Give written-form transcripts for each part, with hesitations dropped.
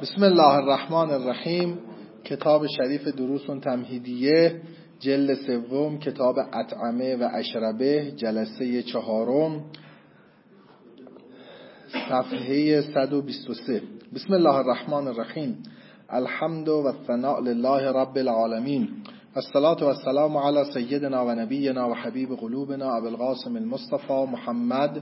بسم الله الرحمن الرحیم. کتاب شریف دروس تمهیدیه، جلد سوم، کتاب اطعمه و اشربه، جلسه 4، صفحه 123. بسم الله الرحمن الرحیم. الحمد و الثناء لله رب العالمین، الصلاة و السلام علی سیدنا و نبینا و حبیب قلوبنا ابو القاسم المصطفى محمد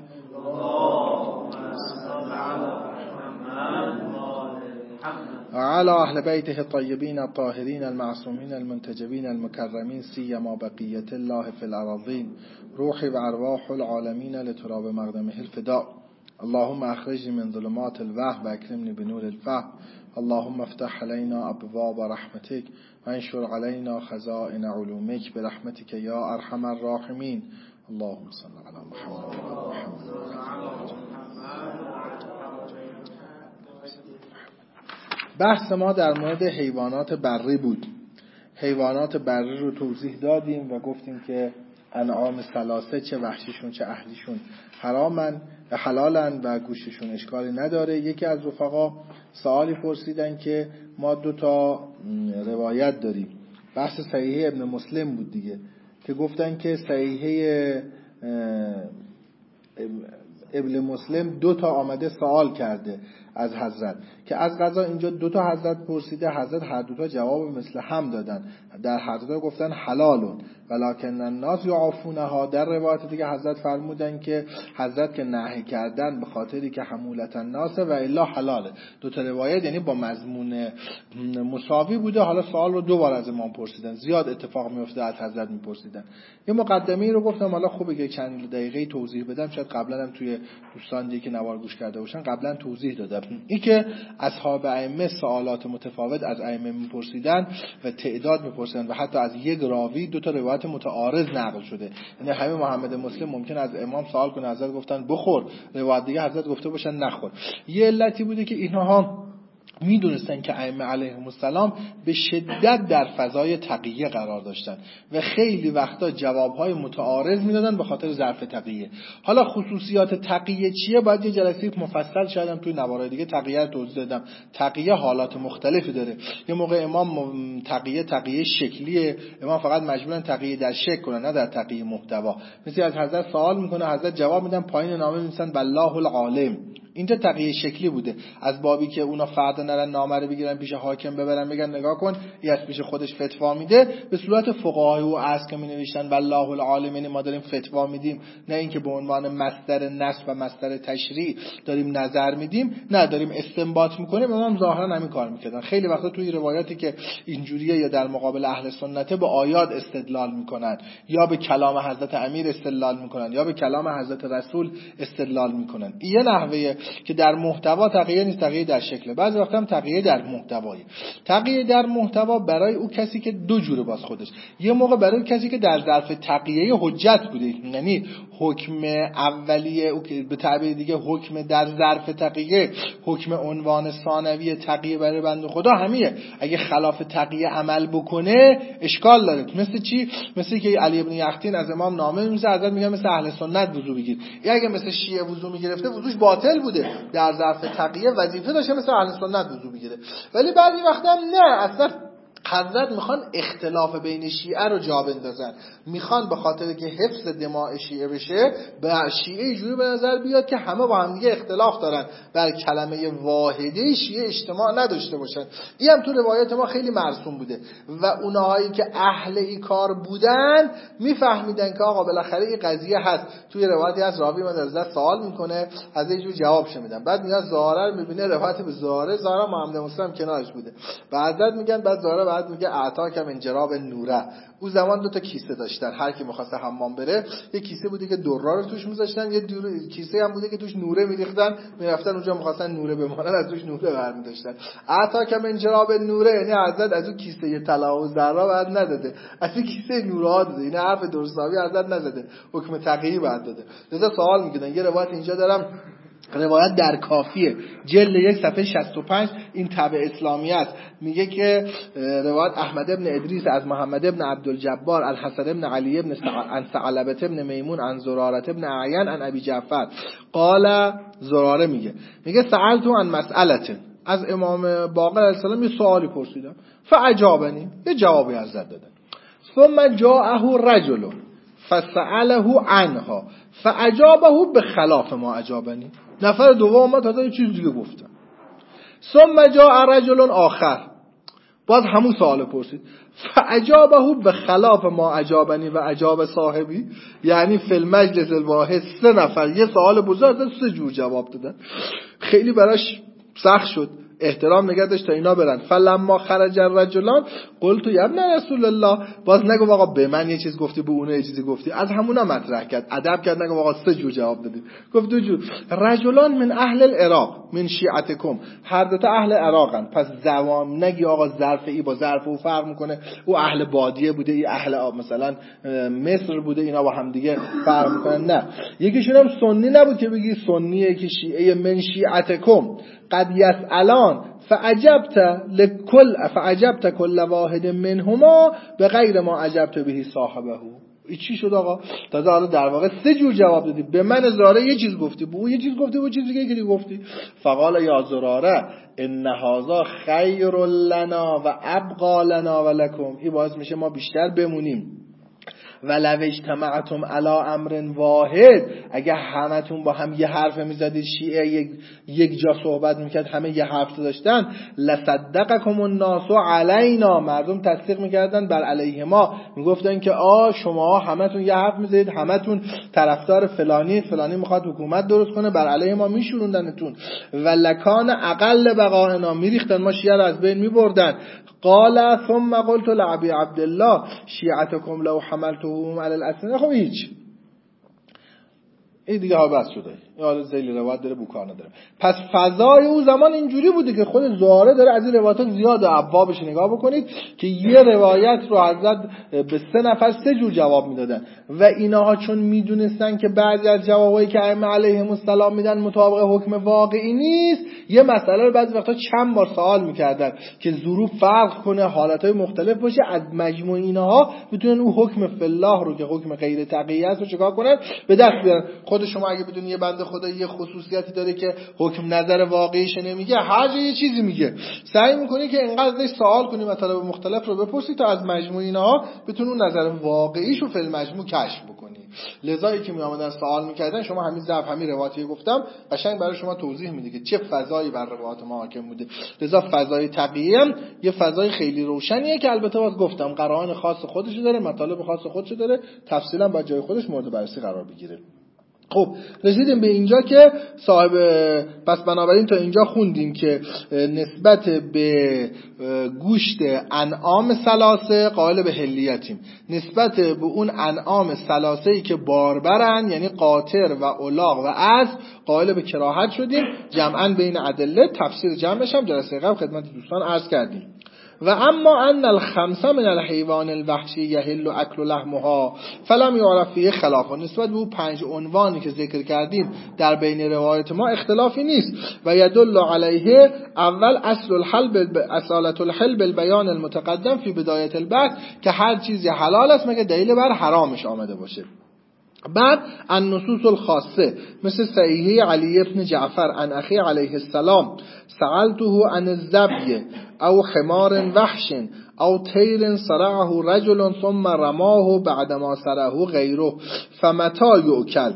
وعلى اهل بیته الطیبین الطاهرین المعصومین المنتجبین المکرمین سیما بقیة الله فی الارضین، روحی و ارواح العالمین لتراب مقدمه الفداء. اللهم اخرجني من ظلمات الوهم واكرمني بنور الفهم. اللهم افتح علينا ابواب رحمتك وانشر علينا خزائن علومك برحمتك يا ارحم الراحمين. اللهم صل على محمد وعلى محمد. بحث ما در مورد حیوانات بری بود. حیوانات بری رو توضیح دادیم و گفتیم که انعام ثلاثه، چه وحشیشون چه اهلیشون حلالن و گوششون اشکالی نداره. یکی از رفقا سوالی پرسیدن که ما 2 روایت داریم. بحث صحیحه ابن مسلم بود دیگه، که گفتن که صحیحه ابن مسلم 2 آمده سوال کرده از حضرت، که از قضا اینجا 2 حضرت پرسیده، حضرت هر 2 جواب مثل هم دادن. در هر 2 گفتن حلالون ولکن الناس یعافونها. در روایت دیگه حضرت فرمودن که حضرت که نهی کردن به خاطری که حمولت الناس و الا حلاله. 2 روایت یعنی با مضمون مساوی بوده. حالا سوال رو 2 بار از امام پرسیدن، زیاد اتفاق میفته از حضرت میپرسیدن. یه مقدمه‌ای رو گفتم، حالا خوبه که چند دقیقه توضیح بدم، شاید قبلا هم توی دوستان دیگه که نوار گوش کرده باشن قبلا توضیح دادم. این که اصحاب ائمه سوالات متفاوت از ائمه میپرسیدن و تعداد میپرسیدن و حتی از یک راوی 2 روایت متعارض نقل شده. یعنی همین محمد مسلم ممکن از امام سوال کنه، حضرت گفتن بخور، روایت دیگه حضرت گفته باشن نخور. یه علتی بوده که اینها میدونستن که ائمه علیهم السلام به شدت در فضای تقیه قرار داشتن و خیلی وقتا جوابهای متعارض میدادن به خاطر ظرف تقیه. حالا خصوصیات تقیه چیه؟ باید یه جلسه مفصل شدم توی نوارای دیگه تقیه رو توضیح دادم. تقیه حالات مختلفی داره. یه موقع امام تقیه شکلیه، امام فقط مجبورن تقیه در شکل کنن، نه در تقیه محتوا. مثلا از حضرت سوال میکنه، حضرت جواب میدن، پایین نامه می‌نویسن والله العالم. اینجا تقیه شکلی بوده، از بابی که اونا فردا نرن نامه رو بگیرن پیش حاکم ببرن بگن نگاه کن این از پیش خودش فتوا میده. به صورت فقهای و اصل که می نوشتن والله العالم، یعنی ما داریم فتوا میدیم، نه اینکه به عنوان مصدر نصب و مصدر تشریع داریم نظر میدیم، نه داریم استنباط میکنیم. امام ظاهرا همین کار میکردن. خیلی وقتا توی روایاتی که اینجوریه یا در مقابل اهل سنت به آیات استدلال میکنن، یا به کلام حضرت امیر استدلال میکنن، یا به کلام حضرت رسول استدلال میکنن. این یه نحوه که در محتوا تقیه نیست، تقیه در شکل. بعضی وقتا هم تقیه در محتوایی. تقیه در محتوا برای او کسی که 2 جوره باز خودش. یه موقع برای او کسی که در ظرف تقیه حجت بوده، یعنی حکم اولیه او که به تعبیر دیگه حکم در ظرف تقیه، حکم عنوان ثانوی تقیه برای بنده خدا همیه. اگه خلاف تقیه عمل بکنه اشکال داره. مثل چی؟ مثل که علی ابن یختین از امام نامه می‌نویسه، حضرت میگه مثل اهل سنت وضو بگیر. یا اگه مثل شیعه وضو میگرفته وضوش باطل بوده، در ظرف تقیه وظیفه داشته مثل اهل سنت وضو بگیره. ولی بعضی وقتا نه، اصلا حضرت میخوان اختلاف بین شیعه رو جا بندازن، میخوان به خاطر که حفظ دماء شیعه بشه به شیعه جوری به نظر بیاد که همه با هم دیگه اختلاف دارن، بر کلمه واحده شیعه اجتماع نداشته باشن. این هم تو روایت ما خیلی مرسوم بوده و اونهایی که اهل این کار بودن میفهمیدن که آقا بالاخره این قضیه هست. توی روایتی از راوی من از سوال میکنه، از یه جور جوابش میدن، بعد میاد زهره رو میبینه، روایت به زهره محمد مسلم کنارش بوده، بعد میگن بعد زهره بعد میگه اعطاکم انجراب نوره. اون زمان 2 کیسه داشتن، هر کی می‌خواسته حمام بره یه کیسه بوده که درا رو توش می‌ذاشتن، یه کیسه هم بوده که توش نوره می‌ریختن، میرفتن اونجا می‌خواستن نوره بمانن از توش نوره برمی‌داشتن. اعطاکم انجراب نوره یعنی حضرت از اون کیسه طلا و زرا بعد نداده، از این کیسه نورها داده. این حرف درستابی حضرت نزده، حکم تقیی بعد داده. لذا سوال می‌کنن. یه روایت اینجا دارم، روایت در کافیه جلد 1 صفحه 65، این تبع اسلامی است. میگه که روایت احمد ابن ادریس از محمد ابن عبدالجبار الحسن ابن علی ابن ثعلبه ابن میمون عن زراره ابن اعین عن ابی جعفر قال. زراره میگه سألت عن مسئله، از امام باقر علیه السلام یه سوالی پرسیدم، فاجابنی، یه جوابی حضرت دادن. ثم جاءه رجل فسأله عنها فاجابه بخلاف ما اجابنی. نفر دوم اومد تازه یه چیز دیگه گفتن. ثم جاء رجل آخر، باز همون سوال پرسید، فاجابه بخلاف ما اجابنی و اجاب صاحبی. یعنی فی المجلس الواحد 3 نفر یه سوال بزرگ 3 جور جواب دادن. خیلی براش سخت شد، احترام نگه داشت تا اینا برن. فلما خرج الرجلان قلت یا ابن رسول الله، باز نگو آقا به من یه چیز گفتی، به اون یه چیزی گفتی، از همونا مطرح کرد، ادب کرد، نگو آقا 3 جور جواب دادی، گفت 2 جور. رجلان من اهل العراق من شیعتکم، هر دو تا اهل عراقن، پس زوام نگی آقا ظرف ای با ظرف او فرق میکنه، او اهل بادیه بوده، ای اهل مثلا مصر بوده، اینا با هم دیگه فرق میکنن. نه، یکیشون هم سنی نبود که بگی سنیه که شیعه من شیعتکم قد یسألان فعجبت کل واحد منهما به غیر ما عجبت بهی صاحبه. این چی شد آقا؟ تازه حالا در واقع 3 جور جواب دادی، به من زراره یه چیز گفتی، به او یه چیز گفتی، به چیز دیگه که گفتی. فقال یا زراره ان هذا خیر لنا و ابقى لنا و لکم، این باعث میشه ما بیشتر بمونیم. ولو اجتمعتم علی امر واحد، اگه همتون با هم یه حرف میزدید، شیعه یک جا صحبت میکرد، همه یه حرف داشتن، لصدقکم الناس علینا، مردم تصدیق میکردن بر علیه ما، میگفتن که شما همتون یه حرف میزدید، همتون طرفدار فلانی میخواد حکومت درست کنه، بر علیه ما میشوروندنتون. ولکان اقل بقائنا، میریختن ما شیعه رو از بین میبردن. قال ثم قلت لعبی عبدالله شیعتکم لو حملتهم علی الاسنه. خب هیچ، این دیگه ها بس شده، این حالا ذیل روایت داره بوکار نداره. پس فضای او زمان اینجوری بوده که خود زهره داره از این روایات زیاد ابوابش نگاه بکنید که یه روایت رو حضرت به 3 نفر 3 جور جواب میدادن و اینها چون میدونستن که بعضی از جوابایی که ائمه علیهم السلام میدن مطابق حکم واقعی نیست، یه مسئله رو بعضی وقتا چند بار سوال میکردن که ظروف فرق کنه، حالتهای مختلف باشه، از مجموع اینها بتونن اون حکم فالله رو که حکم غیر تقیه است رو چیکار کنن، به دست بیارن. خود شما اگه بدونی یه بنده خدا یه خصوصیتی داره که حکم نظر واقعیش نمیگه، هر جا یه چیزی میگه، سعی میکنی که اینقدر سوال کنی، مطالب مختلف رو بپرسی تا از مجموع اینها بتونی اون نظر واقعیش رو فی المجموع کشف بکنی. لذایی که میآمدن سوال میکردن، شما همین ضعف همین روایتی گفتم قشنگ برای شما توضیح میده که چه فضایی بر روایات ما حاکم بوده. لذا فضای تقیه هم یه فضای خیلی روشنیه که البته باز گفتم قرائن خاص خودش داره، مطالب خاص خودش داره، تفصیلا با جای خودش مورد بررسی قرار بگیره. خب رسیدیم به اینجا که صاحب، پس بنابراین تا اینجا خوندیم که نسبت به گوشت انعام ثلاثه قائل به حلیتیم، نسبت به اون انعام ثلاثه‌ای که باربرن یعنی قاطر و الاغ و اسب قائل به کراهت شدیم. جمعاً بین ادله تفسیر جمعش هم جلسه قبل خدمت دوستان عرض کردیم. و اما ان الخمسه من الحیوان الوحشی یحل اکل لحمها فلم یعرف فیه خلاف، نسبت به اون 5 عنوانی که ذکر کردیم در بین روایت ما اختلافی نیست. و یدل علیه اول اصالت الحل بالبیان المتقدم فی بدایت البحث، که هر چیزی حلال است مگه دلیل بر حرامش آمده باشه. بعد النصوص الخاصه مثل صحیحه علی بن جعفر عن اخی علیه السلام سألته عن الذبی او حمار وحش او طیر صرعه رجل ثم رماه بعدما صرعه غیره فمتى یؤکل.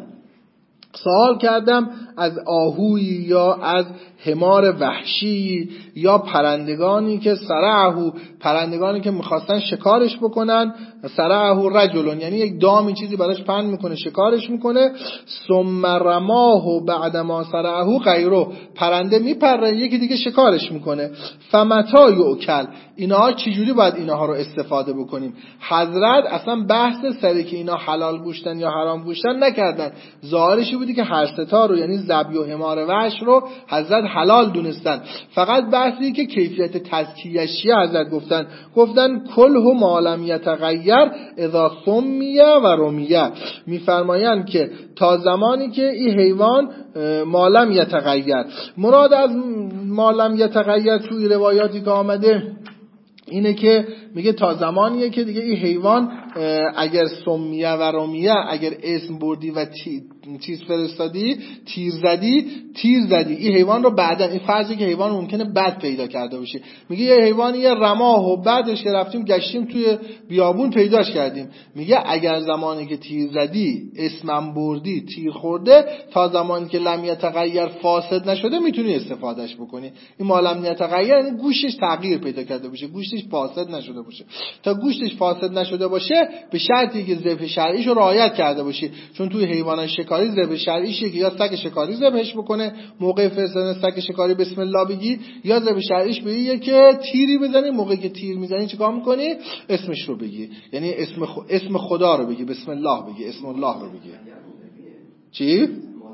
سوال کردم از آهوی یا از حمار وحشی یا پرندگانی که صرعه، پرندگانی که میخواستن شکارش بکنن، صرعه رجل یعنی یک دامی چیزی براش پهن میکنه شکارش میکنه، ثم رماه بعدما صرعه غیره، پرنده میپره یکی دیگه شکارش میکنه. فمتى یؤکل، اینها چجوری باید اینها رو استفاده بکنیم؟ حضرت اصلا بحث سری که اینا حلال گوشتن یا حرام گوشتن نکردن، ظاهرشی بودی که هر ستا رو یعنی ذبی و حمار وحش رو حضرت حلال دونستن، فقط بحثی که کیفیت تزکیه‌شی حضرت گفتن کله ما لم یتغیر اذا سمیه و رمیه، میفرمایند که تا زمانی که این حیوان ما لم یتغیر، مراد از ما لم یتغیر توی روایاتی که آمده اینه که میگه تا زمانیه که دیگه این حیوان اگر سمیه و رمیه، اگر اسم بردی و چیز فرستادی، تیر زدی، این حیوان رو بعدن، این فرضی که حیوان ممکنه بد پیدا کرده باشه، میگه یه حیوانی یه رماه و بعدش که رفتیم گشتیم توی بیابون پیداش کردیم، میگه اگر زمانی که تیر زدی اسمم بردی تیر خورده، تا زمانی که لم یتغیر فاسد نشده میتونی استفادهش بکنی. این ما لم یتغیر یعنی گوشتش تغییر پیدا کرده باشه، گوشتش فاسد نشده باشه. تا گوشتش فاسد نشده باشه به شرطی که ذبح شرعیشو رعایت کرده باشی، چون توی حیوانات شکاری ذبح شرعیشه که یا سگ شکاری ذبحش بکنه، موقع فرستادن سگ شکاری بسم الله بگی، یا ذبح شرعیش بگی که تیری بزنی، موقعی که تیر میزنی چیکار میکنی؟ اسمش رو بگی، یعنی اسم خدا رو بگی، بسم الله بگی، اسم الله رو بگی. چی؟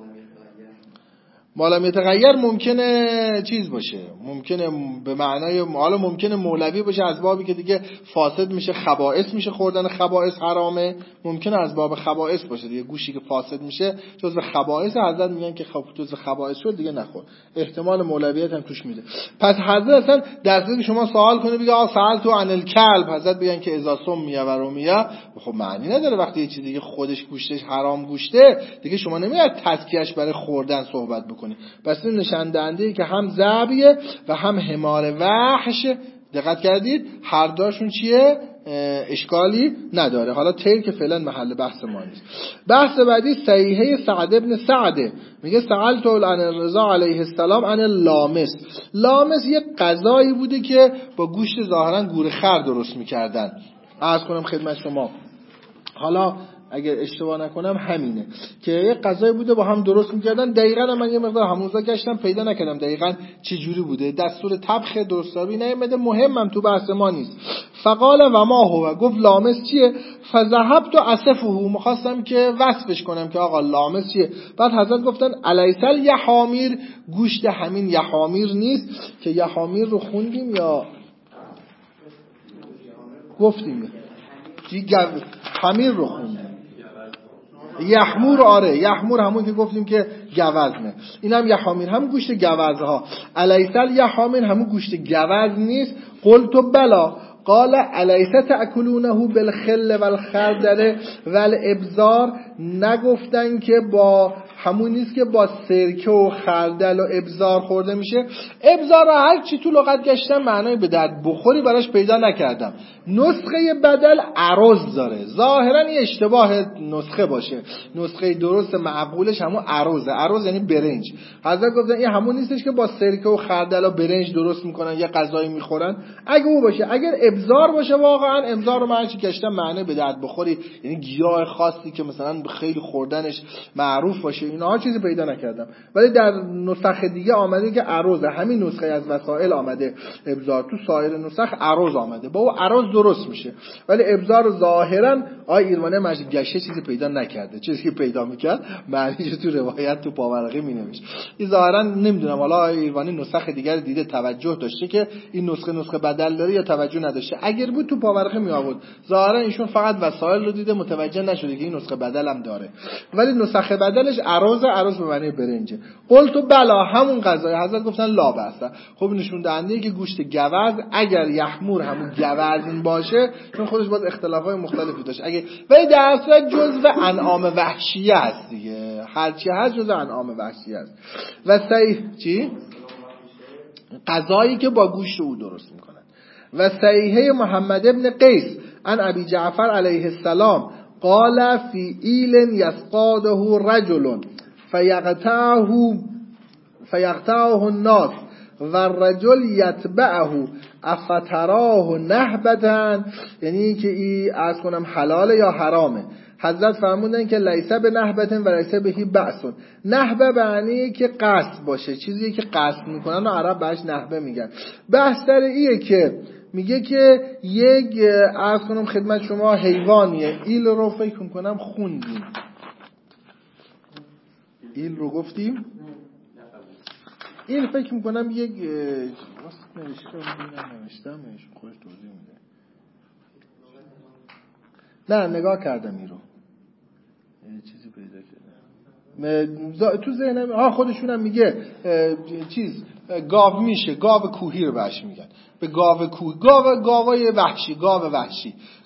مالم یتغیر ممکنه چیز باشه، ممکنه به معنای حالا ممکنه مولوی باشه از بابی که دیگه فاسد میشه، خبائث میشه، خوردن خبائث حرامه، ممکنه از باب خبائث باشه دیگه، گوشی که فاسد میشه جزء خبائث، حضرت میگن که خب جزء خبائث شد دیگه نخور، احتمال مولویت هم توش میده. پس حضرت اصلا در صورتی که شما سوال کنه بگه سوال تو عن الکلب، حضرت بگن که اذا سمی و رمیا، خب معنی نداره وقتی یه چیزی دیگه خودش گوشتش حرام گوشته دیگه شما نمیاد تزکیه‌اش برای خوردن صحبت بکنی. پس این نشان دهنده که هم ذبیه و هم حمار وحش، دقت کردید هر دوشون چیه؟ اشکالی نداره. حالا تیر که فعلا محل بحث ما نیست. بحث بعدی صحیحه سعد ابن سعده، میگه سألت عن الرضا علیه السلام عن اللامس. لامس یه غذایی بوده که با گوشت ظاهرا گوره خر درست میکردن. عرض کنم خدمت شما، حالا اگر اشتباه نکنم همینه که یه غذایی بوده با هم درست میکردن. دقیقاً من یه مقدار همونجا گشتم پیدا نکردم دقیقاً چه جوری بوده، دستور طبخ درستابی نیامده، مهمم تو بحث ما نیست. فقال و ما هو، گفت لامس چیه؟ فذهبت اصفه، می‌خواستم که وصفش کنم که آقا لامس چیه. بعد حضرت گفتن الیس الیحامیر، گوشت همین یحامیر نیست که یحامیر رو خوندیم یا گفتیم حمیر رو خوندیم، یحمور، آره یحمور همون که گفتیم که گوزنه، این هم یحامیر هم گوشت گوزها. الیس الیحامیر همون گوشت گوز نیست؟ قلت بلا، قال الیس تأکلونه بالخل والخردل والابزار، نگفتن که با همون نیست که با سرکه و خردل و ابزار خورده میشه؟ ابزار رو هر چی تو لغت گشتم معنای به درد بخوری براش پیدا نکردم. نسخه بدل عرض داره، ظاهرا یه اشتباه نسخه باشه، نسخه درست معقولش همون عرضه، عرض یعنی برنج. حضرت گفتن این همون نیستش که با سرکه و خردل و برنج درست میکنن یه غذایی میخورن. اگه او باشه، اگر ابزار باشه واقعا ابزار رو من چی گشتم معنای به درد بخوری، یعنی گیاه خاصی که مثلا خیلی خوردنش معروف باشه، اینها چیزی پیدا نکردم. ولی در نسخ دیگه آمده که عرض، همین نسخه از وسائل آمده ابزار، تو سایر نسخ عرض آمده، با او عرض درست میشه. ولی ابزار ظاهرا ایرمانه مجید گشته چیزی پیدا نکرده، چیزی که پیدا میکرد معنیش تو روایت تو پاورقی مینوشت. این ظاهرا نمیدونم حالا ایرانی نسخ دیگر دیده توجه داشته که این نسخه بدل داره یا توجه نداشته. اگر بود تو پاورقی می آورد. ظاهرا ایشون فقط وسایل رو دیده متوجه نشده که این نسخه بدل هم داره، ولی نسخه بدلش عرض به معنی برنجه. قلت بلا، همون غذای. حضرت گفتن لا بأس. خب نشون دهنده که گوشت گوز اگر یحمور همون گوزن باشه، چون خودش باز اختلافات مختلفی داشت، اگه ولی در اصل جزء انعام وحشیه است دیگه، هر چی هست جزء انعام وحشیه است. و صحیح چی؟ غذایی که با گوشت او درست میکنن. و صحیحه محمد ابن قیس عن ابی جعفر علیه السلام قال فی ایل یسقاده رجل فیقطعه الناس و الرجل یتبعه افتراه نهبتن، یعنی که این از کنم حلاله یا حرامه. حضرت فرمودن که لیسه به نهبتن و لیسه بهی بأسون. نهبه معنی که قصد باشه، چیزی که قصد میکنن و عرب بهش نهبه میگن. بحث در ایه که میگه که یک از کنم خدمت شما حیوانیه، ایل رو فکر کنم خوندیم، ایل رو گفتیم، ایل فکر میکنم یک نوشتم خودش توضیح میده. نه نگاه کردم این رو، چیزی پیدا کردم تو ذهنم. خودشونم میگه چیز گاو میشه، گاو کوهی رو بهش میگن، به گاو کوهی، گاوای وحشی، گاو وحشی،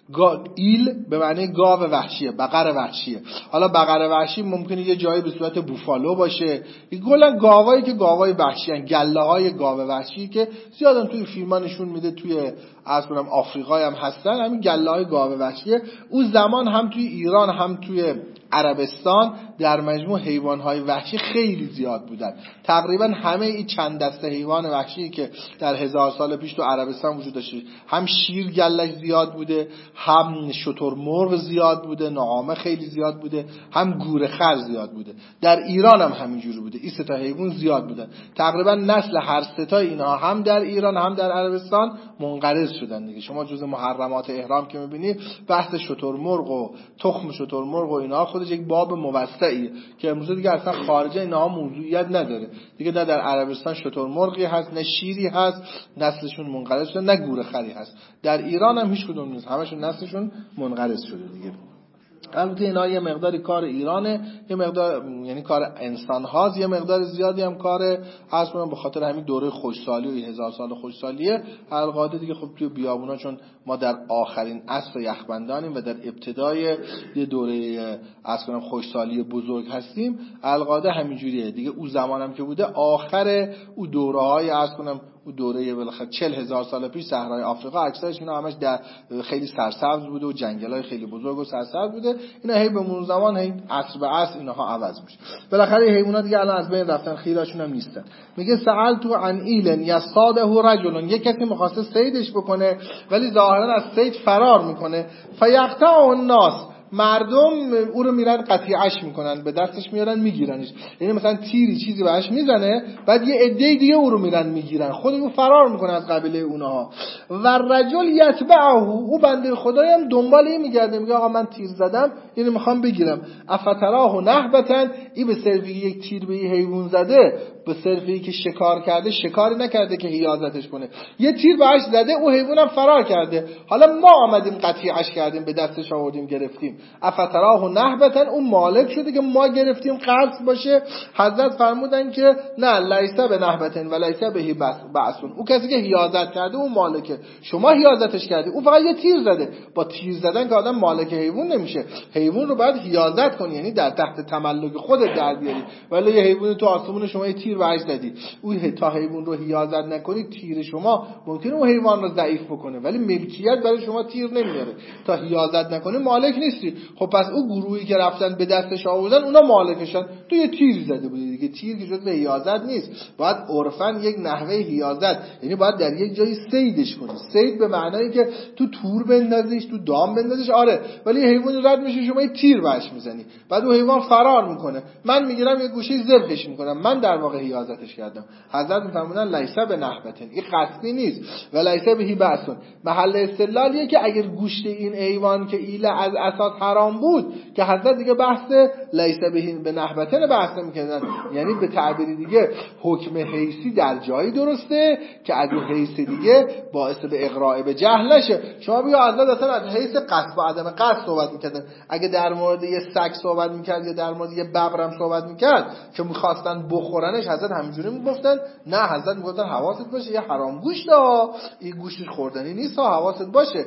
ایل به معنی گاو وحشیه، بقر وحشیه. حالا بقر وحشی ممکنه یه جایی به صورت بوفالو باشه، کلا گاوایی که گاوای وحشی ان، گله های گاو وحشی که زیادن توی فیلم‌ها نشون میده، توی اصلا آفریقا هم هستن، همین گله های گاو وحشیه. اون زمان هم توی ایران هم توی عربستان در مجموع حیوان‌های وحشی خیلی زیاد بودن. تقریبا همه این چند دسته حیوان وحشی که در 1000 سال پیش تو عربستان وجود داشته، هم شیر گله‌اش زیاد بوده، هم شترمرغ زیاد بوده، نعامه خیلی زیاد بوده، هم گورخر زیاد بوده. در ایران هم همینجوری بوده. این سه تا حیوان زیاد بودن. تقریبا نسل هر سه تا اینا هم در ایران هم در عربستان منقرض شدن دیگه. شما جز محرمات احرام که می‌بینید بحث شترمرغ و تخم شترمرغ و اینا خودش یک باب موسعی که امروز دیگه اصلا خارج اینها موضوعیت نداره دیگه. نه در عربستان شترمرغی هست، نه شیری هست، نسلشون منقرض شده، نه گورخری هست. در ایران هم هیچ کدوم نیست، همشون نسلشون منقرض شده دیگه. البته اینا یه مقداری کار ایرانه، یه مقدار یعنی کار انسان هاست، یه مقدار زیادی هم کار از کنم به خاطر همین دوره خوشسالی و این 1000 سال خوشسالیه. القاعده دیگه خب توی بیابونا چون ما در آخرین عصر یخبندانیم و در ابتدای یه دوره از کنم خوشسالی بزرگ هستیم، القاعده همینجوریه دیگه. اون زمانم که بوده آخر اون دوره‌های از کنم اون دوره بالاخره 40000 سال پیش صحرای آفریقا اکثرش اینا همش در خیلی سرسبز بوده و جنگل‌های خیلی بزرگ و سرسبز بوده. اینا هی به مرور زمان هی عصر به عصر اینها عوض میشه. بالاخره حیوانات دیگه الان از بین رفتن، خیراشون هم نیستن. میگه سألت عن ایل یصاده رجل، یک کسی می‌خواسته صیدش بکنه ولی ظاهرا از صید فرار میکنه. فیقطع الناس، مردم او رو میرن قطیعش میکنن، به دستش میارن میگیرنش. یعنی مثلا تیری چیزی بهش میزنه، بعد یه عده دیگه او رو میرن میگیرن، خود او فرار میکنه از قبیله اونها. و رجل یتبعه، او بنده خدایی هم دنبال این میگرده، میگه آقا من تیر زدم یعنی میخوام بگیرم. افتراه نهبتن، این به صرفی یک تیر به یه حیوان زده، به صرفی که شکار کرده، شکاری نکرده که حیازتش کنه، یه تیر بهش زده، او حیوانم فرار کرده. حالا ما آمدیم قطیعش کردیم، به دستش آوردیم گرفتیم. افتراه نهبتن، اون مالک شده که ما گرفتیم قرض باشه. حضرت فرمودن که نه، لیسه به نهبتن و لیسه به بعثون، او کسی که حیازت کرده اون مالکه، شما حیازتش کردی، اون فقط یه تیر زده. با تیر زدن که آدم مالک حیوان نمیشه، حیوان رو باید حیازت کنی، یعنی در تحت تملک خودت در بیاری. ولی یه حیوان تو آسمون شما یه تیر بهش زدی، اون تا حیوان رو حیازت نکنی، تیر شما ممکنه اون حیوان رو ضعیف بکنه ولی ملکیت برای شما تیر نمیاره. تا حیازت نکنی مالک نیستی. خب پس اون گروهی که رفتن به دستش آوردن اونا مالکشن، تو یه تیر زده بودی دیگه. تیر که جزء حیازت نیست، باید عرفاً یک نحوه حیازت، یعنی باید در یک جایی صیدش کنی. صید به معنایی که تو تور بندازیش، تو دام بندازیش، آره، ولی حیوان رد میشه شما یه تیر بهش میزنی، بعد اون حیوان فرار میکنه، من میگیرم یه گوشه ذبحش میکنم، من در واقع حیازتش کردم. حضرت میفرمودن لیسه به نهبتن، این قصدی نیست. و لیسه به بعثون، محل استدلالیه که اگر گوشت این حیوان که ایله از اساس حرام بود که حضرت دیگه بحث لیسه به نهبتن بحث میکردن، یعنی به تعبیر دیگه حکم حیثی در جایی درسته که از اون حیث دیگه باعث به اقراء به جهل نشه. شما بیا حضرت اصلا از حیث قصد و عدم قصد صحبت میکردن. اگه در مورد یه سگ صحبت میکرد یا در مورد یه ببرم صحبت میکرد که میخواستن بخورنش، حضرت همینجوری میگفتن؟ نه، حضرت میگفتن حواست باشه یه حرام گوشت این گوشتش خوردنی نیست، حواست باشه.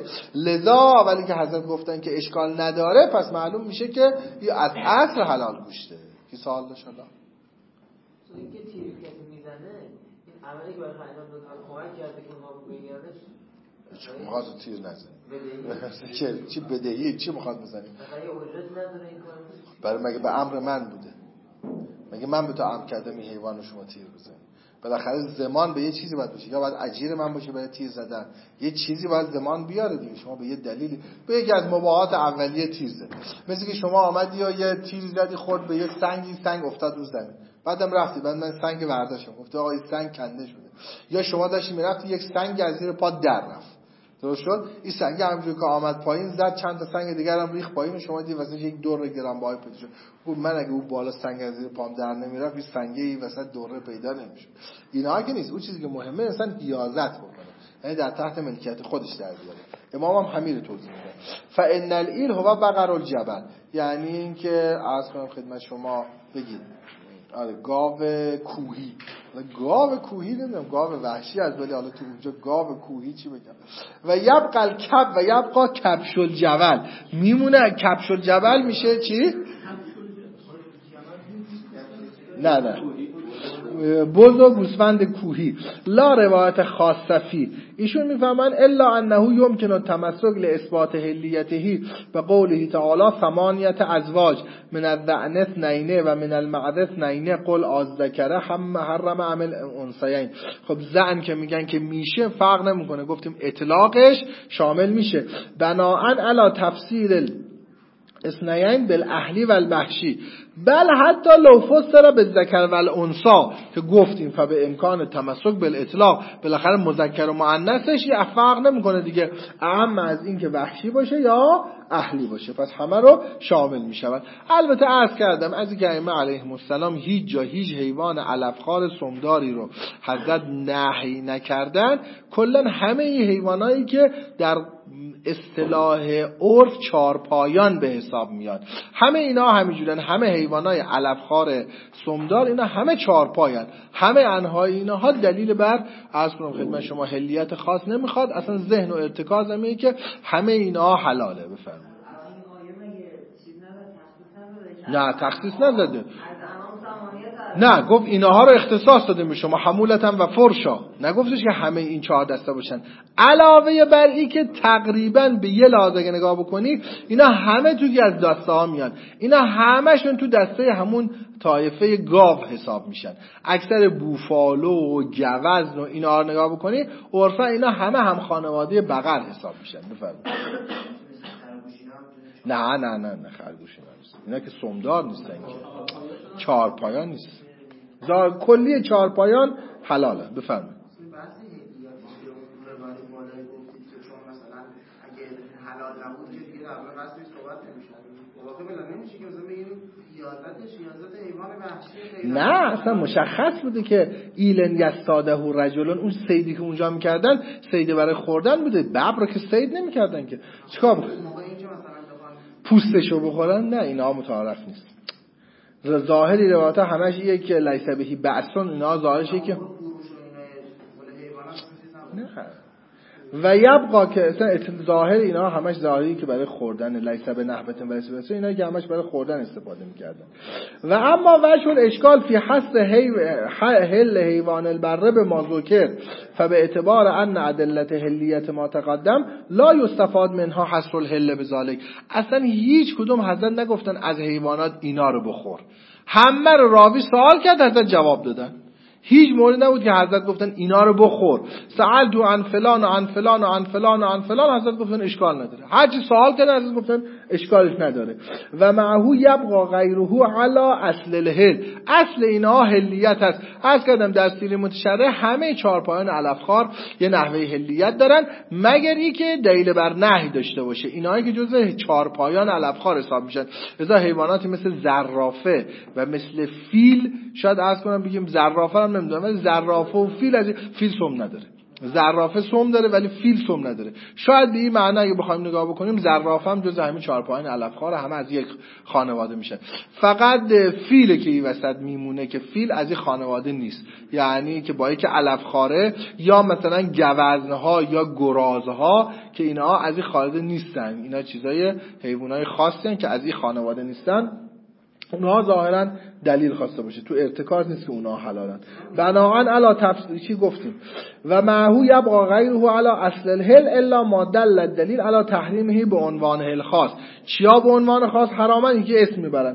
لذا ولی که حضرت گفتن که اشکال نداره، پس معلوم میشه که از اصل حلال گوشته. کی سوال داشت حالا؟ این که تیر کسی میزنه، این عملی که برای انجام دادن کمک کرده که اونها بگیرنش، چون میخواست تیر نزنی چی بدهی چی میخواد بزنی؟ مثلا یه اجرت نداره این کار؟ برای مگه به امر من بوده؟ مگه من به تو امر کردم این حیوان رو شما تیر بزنی؟ بالاخره زمان به یه چیزی باید باشه، یا باید اجیر من باشه برای تیر زدن، یه چیزی باید زمان بیاره دیگه. شما به یه دلیلی، به یکی از مباحات اولیه تیر زد، مثل که شما آمدی یا یه تیر زدی خورد به یه سنگی، سنگ افتاد رو زمین، بعدم رفتی بعد من سنگ برداشتم گفت آقا این سنگ کنده شده. یا شما داشتی میرفتی یک سنگ از زیر پا در رفت، درست شد، این سنگ همونجوری که آمد پایین زد چند تا سنگ دیگر هم ریخت پایین، شما دیدی واسه یک دوره گرانبهای پیدا شد. گفت من اگه اون بالا سنگ از زیر پام در نمیرفت این سنگی وسط دوره پیدا نمیشد. اینا که نیست، اون چیزی که مهمه انسان حیازت بکنه، یعنی در تحت ملکیت خودش در بیاره. امام هم همین رو توضیح میده. فان الایل هو بقر الجبل، یعنی اینکه عرض کنم خدمت شما بگید آره گاو کوهی. گاو کوهی نمیدونم گاو وحشی از ولی حالا تو اونجا گاو کوهی چی بگم. و یبقى الکب و یبقى کبش الجبل، میمونه کبش الجبل میشه چی؟ نه بز و گوسفند کوهی. لا روایت خاصه فی، ایشون میفهمن الا انه یمکن التمسک لاثبات حلیته به قوله تعالی ثمانیت ازواج من الذعن اثنین و من المعز اثنین قل الذکر حرم ام الانثیین. خب زعن که میگن که میشه فرق نمیکنه، گفتیم اطلاقش شامل میشه. بناء علی تفسیر اثنین بالاهلی و الوحشی، بل حتی لو فسر بالذکر و الانثی که گفتیم فبه امکان تمسک بالاطلاق، بالاخره مذکر و مؤنثش یه فرق نمیکنه دیگه، اهم از این که وحشی باشه یا اهلی باشه، پس همه رو شامل میشود. البته عرض کردم از اینکه ائمه علیهم السلام هیچ جا هیچ حیوان علفخوار سمداری رو حضرت نهی نکردن، کلا همه حیوانایی که در اصطلاح عرف چارپایان به حساب میاد همه اینا همینجورن، همه حیوانای علفخوار سمدار اینا همه چارپایان، همه انواع اینها دلیل بر عرض کنم خدمت شما حلیت خاص نمیخواد، اصلا ذهن و ارتکاز همینه که همه اینا حلاله. بفرمایید. نه تخصیص نزده، نه گفت اینها رو اختصاص داده به شما حمولتن و فرشا، نگفتش که همه این 4 دسته باشن. علاوه بر این که تقریبا به یه لحاظ اگه نگاه بکنی اینا همه توی از دسته ها میان، اینا همشون تو دسته همون طایفه گاو حساب میشن. اکثر بوفالو و گوزن و اینا رو نگاه بکنی عرفا اینا همه هم خانواده بقر حساب میشن. بفرمایید. نه خرگوشی نیست، اینا که سمدار نیستن که 4 پایان نیست، کلی 4 پایان حلاله. بفرمایید. نه اصلا مشخص بوده که ایلن یستاده رجلون، اون صیدی که اونجا میکردن صید برای خوردن بوده، ببر رو که صید نمیکردن که چیکار بکنن؟ پوستشو بخورن؟ نه اینا متعارف نیست. ظاهری روایت همش یه که لیس بهی بأسون، اینا ظاهرشه که نه و یبقا که اصلا ظاهر اینا همش ظاهری که برای خوردن، لیس به نحبتن و لیس اینا که همش برای خوردن استفاده میکردن. و اما وجه الاشکال فی حس حل حیوان البره به ما ذکر فبه اعتبار ان ادلت حلیت ما تقدم لا یستفاد منها حصر الحل بذالک. اصلا هیچ کدوم حضرت نگفتن از حیوانات اینا رو بخور، همه رو راوی سوال کرد حضرت جواب دادن. هیچ مورد نبود که حضرت گفتن اینا رو بخور. سأل تو عن فلان و عن فلان و عن فلان و عن فلان، حضرت گفتن اشکال نداره. هر چی سوال کردن حضرت گفتن اشکالش نداره. و معهو یبقى غیره علی اصل الحل، اصل اینها حلیت هست. عرض کردم در سیر متشرع همه 4 پایان علفخوار یه نحوه حلیت دارن، مگر ای که دلیل بر نهی داشته باشه. اینایی که جزء 4 پایان علفخوار حساب میشن. لذا حیواناتی مثل زرافه و مثل فیل، شاید عرض کنم بگیم زرافه هم نمیدونم ولی زرافه و فیل، از فیل سم نداره، زرافه سم داره ولی فیل سم نداره. شاید به این معنی اگه بخوایم نگاه بکنیم زرافه هم جزء همین 4 پایان علفخوار همه از یک خانواده میشه، فقط فیله که این وسط میمونه که فیل از این خانواده نیست، یعنی که با اینکه علفخواره یا مثلا گوزنها یا گرازها که اینها از این خانواده نیستن، اینا چیزای حیوانای خاصی هستن که از این خانواده نیستن، اونها ظاهرا دلیل خواسته باشه، تو ارتکاز نیست که اونها حلالن. بناهن علا تفسیری گفتیم و معهو یبقى غیره علی اصل الحل الا ما دل الدلیل علی تحریمه به عنوان حل خاص. چیا به عنوان خاص حرامن؟ که اسم میبرن.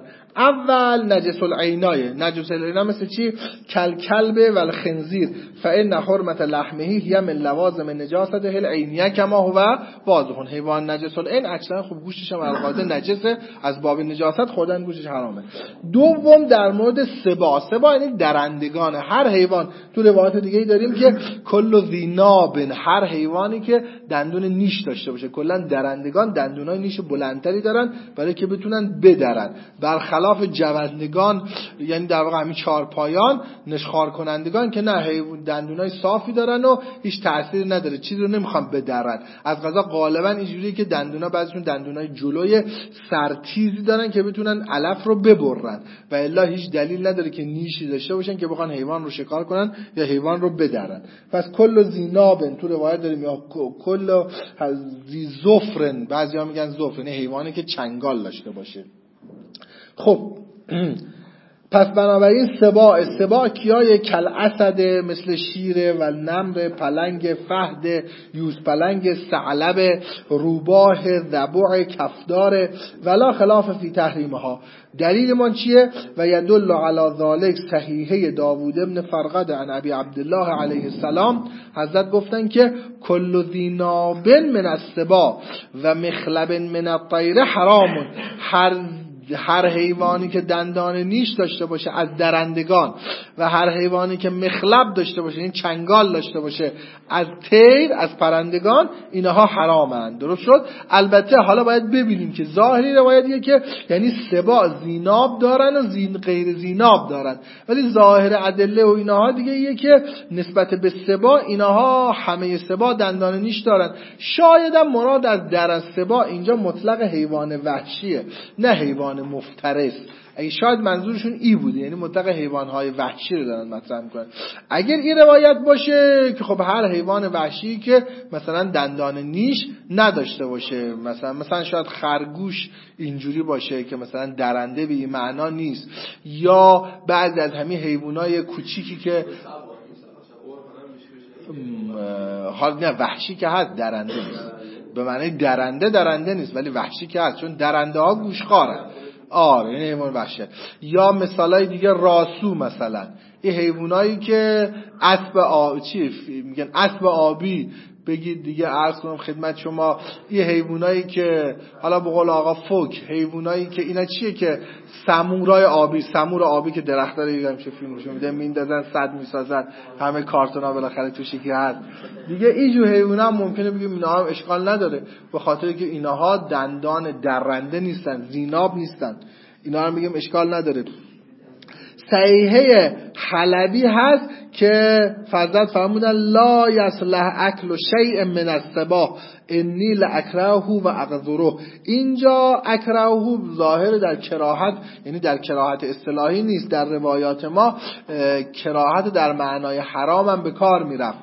اول نجس العینای، نجس العینا مثل چی؟ کلکلب و الخنزیر فإن حرمت لحمه هی من لوازم نجاسته العینیه کما هو واضح. حیوان نجس العین اکثرا خب گوشتش هم القاعده نجسه، از باب نجاست خوردن گوشتش حرامه. دوم در مورد سبا یعنی درندگان هر حیوان. تو روایت دیگه ای داریم که کل ذی ناب، هر حیوانی که دندون نیش داشته باشه. کلا درندگان دندونای نیش بلندتری دارن برای که بتونن بدرن، برخلاف جوندگان یعنی در واقع همین 4 پایان نشخوار کنندگان که نه، دندونای صافی دارن و هیچ تأثیر نداره، چیزی رو نمیخوان بدرن. از قضا غالبا اینجوریه که دندونا بعضیشون دندونای جلوی سرتیزی دارن که بتونن علف رو ببرن و الا هیچ دلیل نداره که نیشی داشته باشن که بخوان حیوان رو شکار کنن یا حیوان رو بدرن. پس کل زینابن تو روایت داریم یا کل زی زفرن، بعضیا میگن زفر، یعنی حیوانی که چنگال داشته باشه. خب پس بنابراین سباع کیای کل اسد، مثل شیر و نمر، پلنگ فهد، یوز پلنگ، ثعلب، روباه، ذبوع، کفدار، ولا خلاف فی تحریمها. دلیل من چیه؟ و یدل علی ذالک صحیحه داوود ابن فرقد عن ابی عبدالله علیه السلام، حضرت گفتن که کل ذی ناب من السباع و مخلب من الطیر حرام. هر حیوانی که دندان نیش داشته باشه از درندگان و هر حیوانی که مخلب داشته باشه، این چنگال داشته باشه از طیر، از پرندگان، اینها حرامند. درست شد؟ البته حالا باید ببینیم که ظاهری روایتیه که یعنی سباع زیناب دارن و غیر زیناب دارن، ولی ظاهر ادله و اینها دیگه ایه که نسبت به سباع اینها همه سباع دندان نیش دارن. شاید هم مراد از در سباع اینجا مطلق حیوان وحشیه، نه حیوان مفترس. اگه شاید منظورشون ای بوده، یعنی مطلق حیوانهای وحشی رو دارن مطرح میکنن. اگر این روایت باشه که خب هر حیوان وحشی که مثلا دندان نیش نداشته باشه، مثلا شاید خرگوش اینجوری باشه که مثلا درنده به این معنا نیست، یا بعضی از همین حیوانای کوچیکی که حال نه وحشی که هست، درنده نیست. به معنی درنده نیست، ولی وحشی که هست، چون درنده ها گوشخوارن. این حیوان وحشی. یا مثالای دیگه راسو، مثلا این حیوانایی که اسب آبی بگید دیگه، عرض کنم خدمت شما، این حیوانایی که حالا به قول آقا فوک، حیوانایی که اینا چیه که سمور آبی که درخت‌ها رو دیدم چه فیلمشو میده میندازن صد میسازن، همه کارتونا بالاخره توش یکی هست دیگه. اینجور حیونا ممکنه بگیم اینا هم اشکال نداره، به خاطر که اینها دندان درنده نیستن، زیناب نیستن، اینا رو میگیم اشکال نداره. صحیحه حلبی هست که فرزد فرمودن لا یصلح اکل شیء من السباع انی لاکرهه و اقذره. اینجا اکرهه ظاهر در کراهت، یعنی در کراهت اصطلاحی نیست، در روایات ما کراهت در معنای حرام هم به کار میرفت،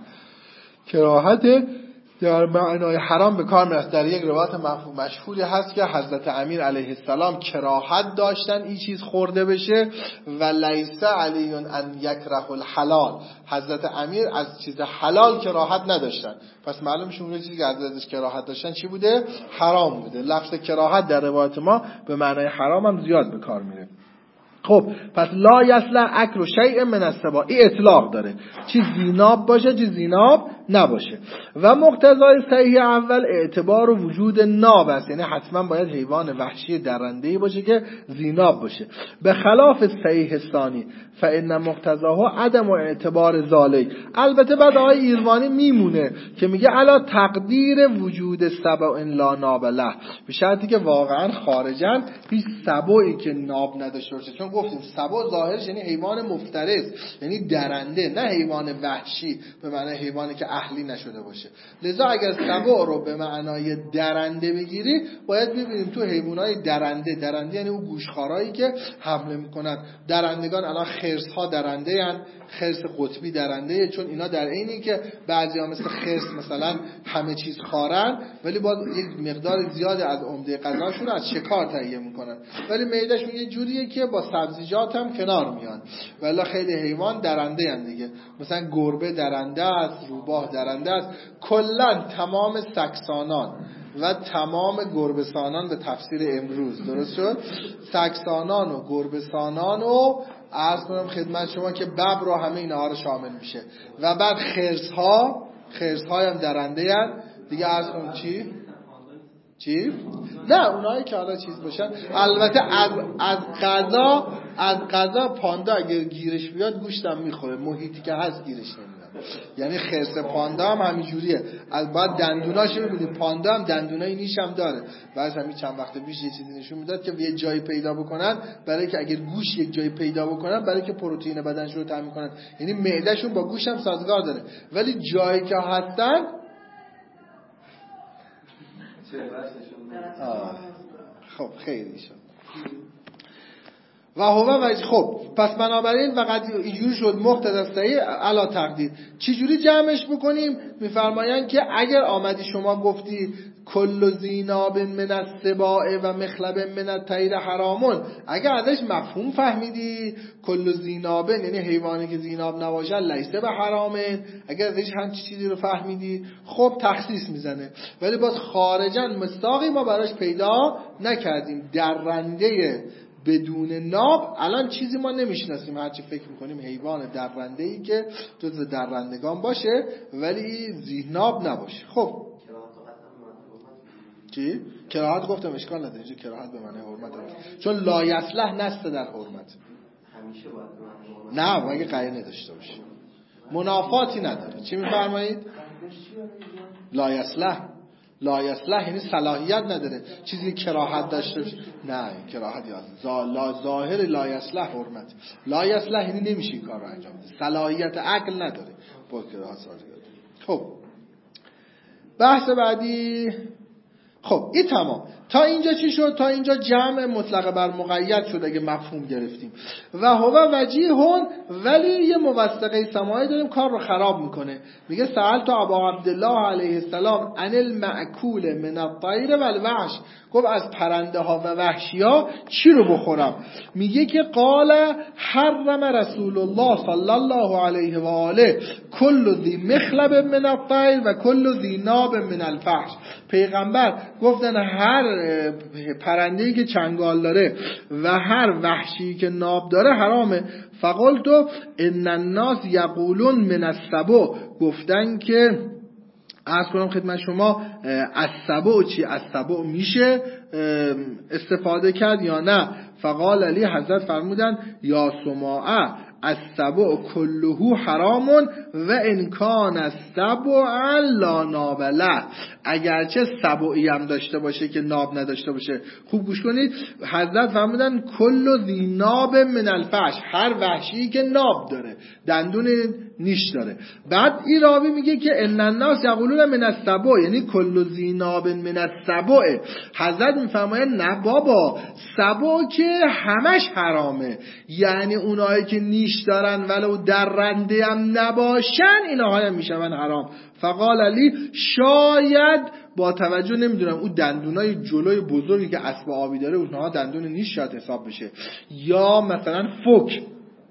کراهت در معنای حرام به کار میرفت. در یک روایت مشهوری هست که حضرت امیر علیه السلام کراهت داشتن این چیز خورده بشه و لیس علی ان یکره الحلال، حضرت امیر از چیز حلال کراهت نداشتن. پس معلوم میشه اون چیزی که ازش کراهت داشتن چی بوده؟ حرام بوده. لفظ کراهت در روایت ما به معنای حرام هم زیاد به کار میره. خب پس لا یصلح اکل شیء من السباع، این اطلاق داره، چی زیناب باشه چی زیناب نباشه. و مقتضای صحیح اول اعتبار و وجود ناب است، یعنی حتما باید حیوان وحشی درنده‌ای باشه که زیناب باشه. به خلاف صحیح ثانی فان مقتضاه عدم و اعتبار ذالک. البته بعد آقای ایروانی میمونه که میگه علا تقدیر وجود سبع لا ناب له، به شرطی که واقعا خارجن هیچ سبعی که ناب نداشته باشه. چون گفتیم سبع ظاهرش یعنی حیوان مفترس، یعنی درنده، نه حیوان وحشی به معنی حیوانی که اهلی نشده باشه. لذا اگر سبع رو به معنای درنده بگیری، باید ببینیم تو حیوانای درنده یعنی اون گوشخوارایی که حمله میکنن. درندگان الان خرس ها درنده هن، خرس قطبی درنده، چون اینا در عینی که بعضیا مثل خرس مثلا همه چیز خارن، ولی باز یک مقدار زیادی از عمده غذاشون از شکار تهیه میکنن، ولی معدهشون یه جوریه که با سبزیجات هم کنار میان. ولی خیلی حیوان درنده هن دیگه، مثلا گربه درنده است، روباه درنده است. کلا تمام سکسانان و تمام گربه‌سانان به تفسیر امروز، درست شد؟ سکسانان و گربه‌سانان و عرض کنم خدمت شما که ببر رو، همه اینها رو شامل میشه. و بعد خرس‌ها هم درنده هست دیگه. عرض کنم چی؟ نه اونایی که حالا چیز باشن. البته از قضا پاندا اگر گیرش بیاد گوشتم میخوره، محیطی که هست گیرش نمیاد. یعنی خرس پاندا هم همینجوریه. البته دندوناش ببینید، پاندا هم دندونای نیش هم داره. بعضی همین چند وقت پیش یه چیزی نشون میداد که یه جایی پیدا بکنن، برای که اگر گوش یک جایی پیدا بکنن، برای که پروتئین بدنشون رو تامین کنن، یعنی معدهشون با گوش هم سازگار داره. ولی جایی که هستن خب خیلی شد. و هو خب پس بنابراین وقت اینجوری شد مقتضی صحیح علا تقدیر. چی جوری جمعش بکنیم؟ میفرمایند که اگر آمدی شما گفتی کل زیناب من السباع و مخلب من الطیر حرامون، اگر ازش مفهوم فهمیدی کل زیناب یعنی حیوانی که زیناب نباشه لیسه به حرامه، اگر ازش همچی چیزی رو فهمیدی خب تخصیص میزنه. ولی باز خارجاً مصداقی ما براش پیدا نکردیم. درنده بدون ناب الان چیزی ما نمیشناسیم، هرچی فکر میکنیم حیوان درنده‌ای که جزو درندگان باشه ولی ذی‌ناب نباشه. خب چی؟ کراهت گفتم اشکال نداره، اینجا کراهت به معنی حرمت هست، چون لا یصلح نسته در حرمت همیشه باید نه اگه قرینه داشته باشه منافاتی نداره. چی میفرمایید؟ لا یصلح، لا یصلح یعنی صلاحیت نداره، چیزی کراهت داشته باشه نه کراهت یا ظاهر لا یصلح حرمت، لا یصلح یعنی نمیشه این کار رو انجام بده، صلاحیت عقل نداره با کراهت سازگار. خب بحث بعدی. خب این تمام. تا اینجا چی شد؟ تا اینجا جمع مطلق بر مقید شد اگه مفهوم گرفتیم. و هو وجیهون، ولی یه موثقه سماعی داریم کار رو خراب میکنه. میگه سألت ابا عبدالله علیه السلام عن المأکول من الطیر والوحش، گفت از پرنده ها و وحشی ها چی رو بخورم؟ میگه که قال حرم رسول الله صلی الله علیه و آله کل ذی مخلب من الطیر و کل ذی ناب من الفحش. پیغمبر گفتن هر پرنده‌ای که چنگال داره و هر وحشی که ناب داره حرامه. فقلت ان الناس یقولون من السبع، گفتن که عرض کنم خدمت شما السبع چی؟ السبع میشه استفاده کرد یا نه؟ فقال علی، حضرت فرمودن یا سماعه السبع كله حرام و ان کان السبع لا ناب له، اگرچه سبعی هم داشته باشه که ناب نداشته باشه. خوب گوش کنید، حضرت فرمودن کل ذی ناب من الفحش، هر وحشی که ناب داره دندون نیش داره. بعد این راوی میگه که ان الناس یقولون من السبع یعنی کل ذی ناب من السبع. حضرت میفرماین نه بابا، سبع که همش حرامه، یعنی اونایی که نیش دارن ولو درنده هم نباشن اینها هم میشون حرام. فقال علی شاید با توجه نمیدونم اون دندونای جلوی بزرگی که اسب آبی داره اونها دندون نیش شاید حساب بشه، یا مثلا فک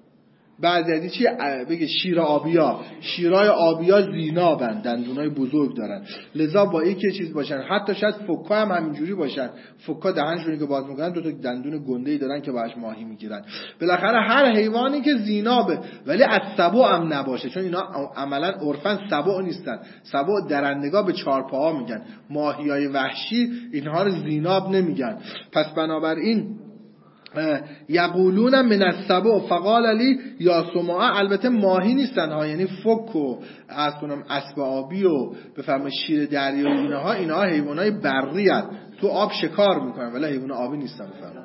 بعضی از چی بگه شیر آبیا، شیرای آبیا زینابن، دندونای بزرگ دارن، لذا با اینکه چیز باشن، حتی شاید فکا هم همینجوری باشن، فکا دهنشون که باز میکنن دو تا دندون گنده‌ای دارن که باهاش ماهی میگیرن. بالاخره هر حیوانی که زینابه ولی از سبع هم نباشه، چون اینا عملا عرفاً سبع نیستن، سبع درندگا به چهار پاها میگن، ماهیای وحشی اینها رو زیناب نمیگن. پس بنابراین یقولون من السبع فقال علی یا سماعه، البته ماهی نیستن ها، یعنی فک و از کنم اسب آبی و بفرما شیر دریایی اینها حیوانای بری هستند، تو آب شکار میکنن ولی حیوان آبی نیستن. بفرما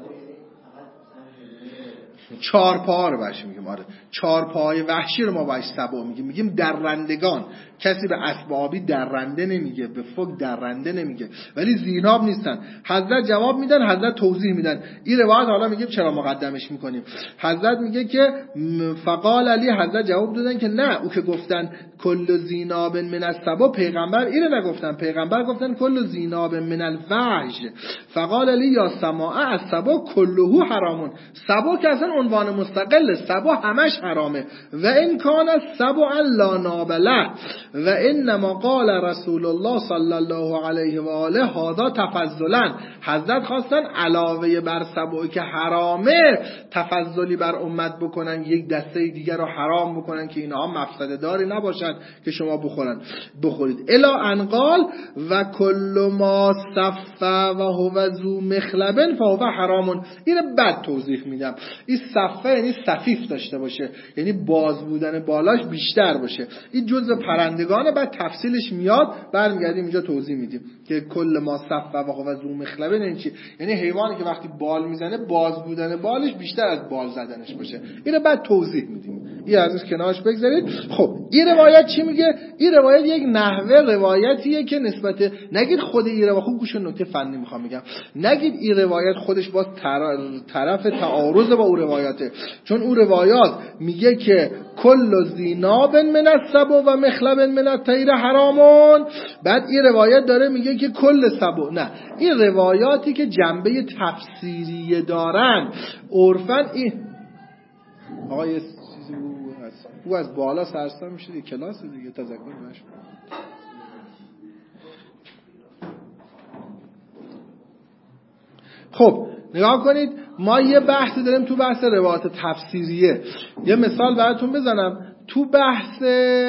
چهار پا رو باش میگیم، آره چهار پای وحشی رو ما باش سبع میگیم درندگان. کسی به اسب آبی درنده نمیگه، به فک درنده نمیگه، ولی زیناب نیستن. حضرت جواب میدن، حضرت توضیح میدن. این روایت حالا میگیم چرا مقدمش میکنیم. حضرت میگه که فقال علی، حضرت جواب دادن که نه، او که گفتن کل زیناب من السبع، پیغمبر اینو نگفتن، پیغمبر گفتن کل زیناب من الفحش. فقال علی یا سماعه السبع كله حرامون، سبع که اصلا عنوان مستقل، سبع همش حرامه. و ان کان السبع لا ناب له و انما قال رسول الله صلی الله علیه و آله هذا تفضلا. حضرت خواستن علاوه بر سبعی که حرامه تفضلی بر امت بکنن، یک دسته دیگر رو حرام بکنن که اینها مفسده داری نباشن که شما بخورید. الا ان قال و کل ما صف و هو ذو مخلب فهو حرام. اینو بعد توضیح میدم. این صفه یعنی صفیف داشته باشه، یعنی باز بودن بالاش بیشتر باشه. این جزء پرندگان، بعد تفصیلش میاد، برمیگردیم اینجا توضیح میدیم که کل ما صف و هو ذو مخلب یعنی چی. یعنی حیوانی که وقتی بال میزنه باز بودن بالش بیشتر از بال زدنش باشه. اینو بعد توضیح میدیم این ازش کنارش بگذارید. خب این روایت چی میگه؟ این روایت یک نحوه روایتیه که نسبت نگید خود این روایت، خوب گوش نکته فنی میخوام میگم، نگید این روایت خودش باز طرف تعارض با اون روایته، چون اون روایات میگه که کل زیناب من السبع و مخلب من الطیر حرامون، بعد این روایت داره میگه که کل سبع. نه، این روایاتی که جنبه تفسیری دارن عرفاً این آقا یه چیزی او از بالا سرسام میشه دیگه، کلاس دیگه تذکر باشه. خب نگاه کنید، ما یه بحثی داریم تو بحث روایات تفسیریه. یه مثال براتون بزنم. تو بحث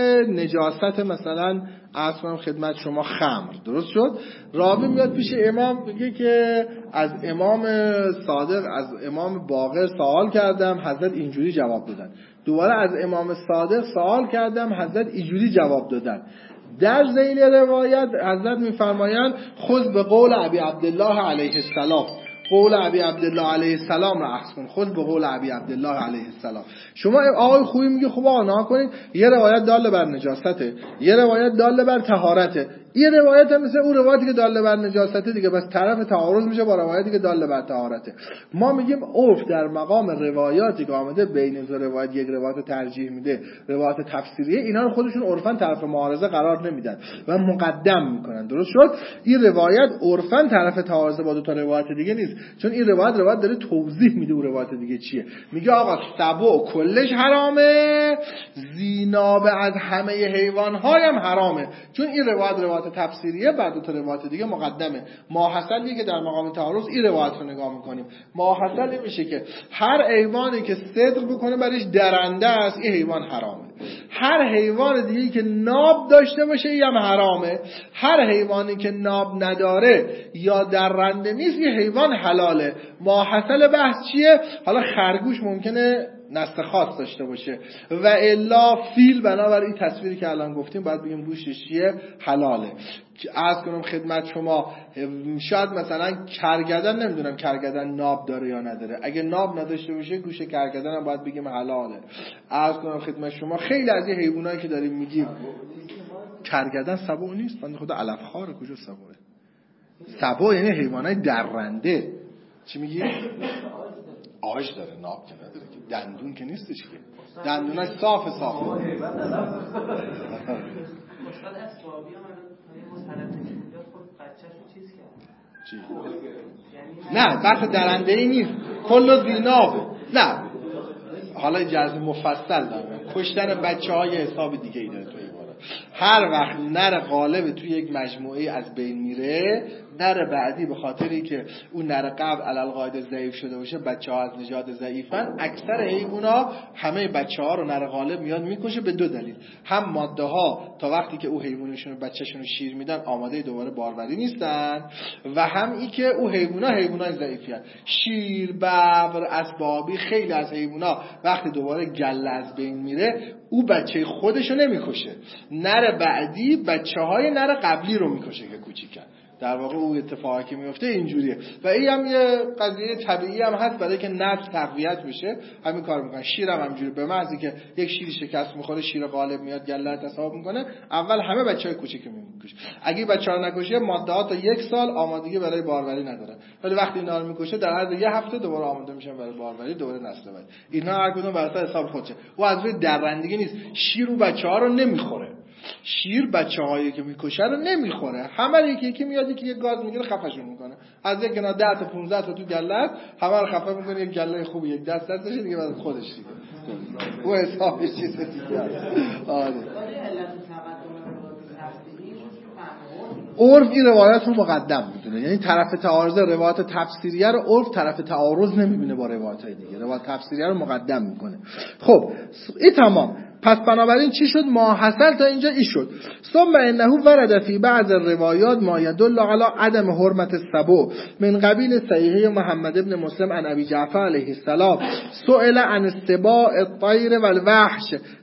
نجاست مثلا عرض کنم خدمت شما خمر، درست شد؟ راوی میاد پیش امام میگه که از امام صادق، از امام باقر سوال کردم، حضرت اینجوری جواب دادن. دوباره از امام صادق سوال کردم، حضرت اینجوری جواب دادن. در ذیل روایت حضرت میفرمایند خذ به قول ابی عبدالله علیه السلام، قول ابی عبدالله علیه السلام را اخذ کن، خود به قول ابی عبدالله علیه السلام. شما آقای خوبی میگه خب آقا نها کنید، یه روایت داله بر نجاسته، یه روایت داله بر طهارته، این روایت هم مثل اون روایتی که داله بر نجاسته دیگه، بس طرف تعارض میشه با روایتی که داله بر طهارته. ما میگیم عرف در مقام روایاتی که آمده بین دو روایت یک روایت ترجیح میده، روایت تفسیریه، اینا رو خودشون عرفاً طرف معارضه قرار نمیدن و مقدم میکنن، درست شد؟ این روایت عرفاً طرف تعارض با دو تا روایت دیگه نیست، چون این روایت داره توضیح میده اون روایت دیگه چیه. میگه آقا سبع کلش حرامه، زیناب از همه حیوان‌های هم حرامه، چون این روایت تفسیریه، بعد دو تا روایت دیگه مقدمه. ماحصلی که در مقام تعارض این روایت رو نگاه میکنیم، ماحصل میشه که هر حیوانی که صدق بکنه برایش درنده است، این حیوان حرامه. هر حیوان دیگه که ناب داشته باشه این هم حرامه. هر حیوانی که ناب نداره یا درنده نیست این حیوان حلاله. ماحصل بحث چیه؟ حالا خرگوش ممکنه نسل خاص داشته باشه و الا فیل بنابر این تصویری که الان گفتیم باید بگیم گوشتش چیه؟ حلاله. عرض کنم خدمت شما، شاید مثلا کرگدن، نمیدونم کرگدن ناب داره یا نداره، اگه ناب نداشته باشه گوشت کرگدن هم باید بگیم حلاله. عرض کنم خدمت شما خیلی از این حیوانایی که داریم میگیم کرگدن سبع نیست، بنده خدا علف خاره، کجا سبعه؟ سبع یعنی حیوانای درنده. چی میگی؟ آش داره، ناب که نداره، که دندون که نیستش، که دندونش صافه. نه بحث درنده ای نیست، کل زیناب. نه حالا جزم مفصل دارم، کشتن بچه های حساب دیگه ای داره توی عبارت. هر وقت نر غالب توی یک مجموعه از بین میره، نر بعدی به خاطری که اون نر قبل علل قاعده ضعیف شده باشه، بچه ها از نژاد ضعیفن، اکثر حیونا همه بچه ها رو نر غالب میاد میکشه به دو دلیل: هم ماده ها تا وقتی که او حیوانشون بچه‌شون شیر میدن آماده دوباره باروری نیستن، و هم این که او حیوانای ضعیفی هستن. شیر، ببر، اسبابی، خیلی از حیونا وقتی دوباره گله از بین میره او بچه خودشو نمیکشه، نر بعدی بچه های نر قبلی رو میکشه که کوچیکن. در واقع اون اتفاقی که میفته اینجوریه و این هم یه قضیه طبیعی هم هست برای که نسل تقویت بشه، همین کار میکنن. شیر هم همینجوری، به محض که یک شیر شکست میخوره، شیر غالب میاد گله تصاحب میکنه، اول همه بچهای کوچیک میکشه. اگه بچه‌ها نکشه ماده‌ها تا 1 سال آمادگی برای باروری نداره، ولی وقتی اینا رو میکشه در عرض 1 هفته دوباره آماده میشن برای باروری، دوباره نسل بعد. اینا هر کدوم بر اساس حساب خودشه و از روی درندگی نیست. شیر و بچه‌ها رو نمیخوره، شیر بچه‌هایی که میکشه رو نمیخوره، همه یکی میاد که یه گاز میگیره خفه‌شون میکنه، از یک گنا 10 تا 15 تا تو گله است، همه رو خفه میکنه، یک گله خوب یک دست دستشه دیگه، بعد خودش دیگه او حسابش چیز دیگه است. آره عرف این روایت رو مقدم میدونه، یعنی طرف تعارض روایت تفسیریه رو عرف طرف تعارض نمیبینه با روایت‌های دیگه، روایت تفسیریه رو مقدم میکنه. خب این تمام. پس بنابراین چی شد؟ ما حاصل تا اینجا ای شد. ثم انه ورد فی بعض الروایات ما يدل على عدم حرمت السبع من قبیل صحیح محمد ابن مسلم عن ابی جعفر علیه السلام سئل عن السباع الطیر والوحش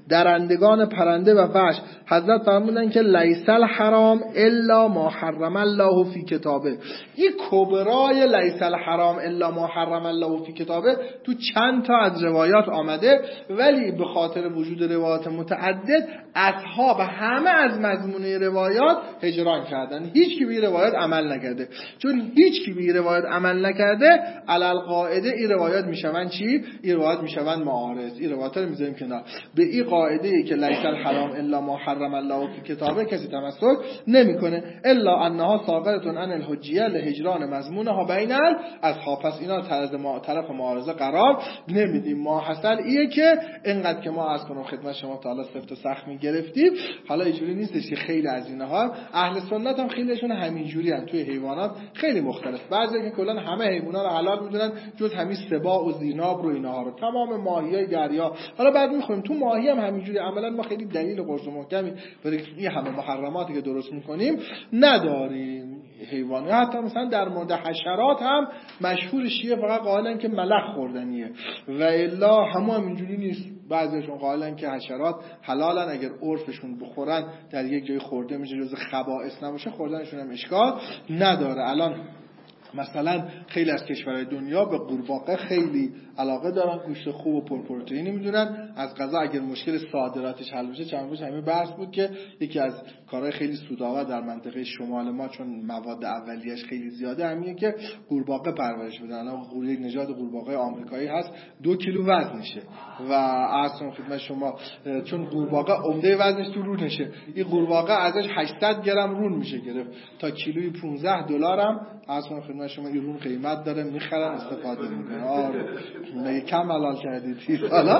درندگان پرنده و وحش. حضرت فرمودن که لیس الحرام الا ما حرم الله فی کتابه. این کبرای لیس الحرام الا ما حرم الله فی کتابه تو چند تا از روایات آمده، ولی به خاطر وجود روایات متعدد اصحاب همه از مضمون روایات هجران کردن. هیچ کی به روایت عمل نکرده. چون هیچ کی به روایت عمل نکرده، علل قاعده این روایات میشون چی؟ این روایات میشون معارض. این روایات رو میذاریم کنار. به این قاعده ای که لیس الحرام الا ما حرم الله فی کتابه کسی تمسک نمیکنه، الا انها ساقطه عن الحجیه لهجران مضمونها بین اصحاب. پس اینا طرف معارضه قرار نمیدیم. ما حاصل ایه که اینقدر که ما از کنم خدمت شما تا حالا سفت و سخت میگرفتیم، حالا اینجوری نیستش که خیلی از اینها اهل سنت هم خیلیشون همینجوری ان. توی حیوانات خیلی مختلف. بعضی که کلا همه حیونا رو حلال میدونن جز همین سباع و زیناب رو اینها رو، تمام ماهیای دریا. حالا بعد میخوریم تو ماهی هم همینجوری. عملا ما خیلی دلیل قرص محکمی برای این همه محرماتی که درست میکنیم نداریم. حیوانی حتی مثلا در مورد حشرات هم مشهور شیعه فقط قائلن که ملخ خوردنیه و الا همون اینجوری نیست. بعضیشون قائلن که حشرات حلالن، اگر عرفشون بخورن در یک جای خورده میشه جز خبائث نباشه، خوردنشون هم اشکال نداره. الان مثلا خیلی از کشورهای دنیا به قورباغه خیلی علاقه دارن، گوشت خوب و پرپروتئینی میدونن. از قضا اگر مشکل صادراتش حل بشه، چند روز همین بحث بود که یکی از کارهای خیلی سودآور در منطقه شمال ما، چون مواد اولیه‌اش خیلی زیاده، همینه که قورباغه پرورش بدن. الان یک نژاد قورباغه آمریکایی هست 2 کیلو وزنشه و اصلا خدمت شما چون قورباغه عمده وزنش تو رونشه، این قورباغه ازش 800 گرم رون میشه گرفت تا کیلویی $15 هم اصلا خدمت شما این رون قیمت داره، میخرن استفاده میکنن. آره مگه کم حلال کردید؟ حالا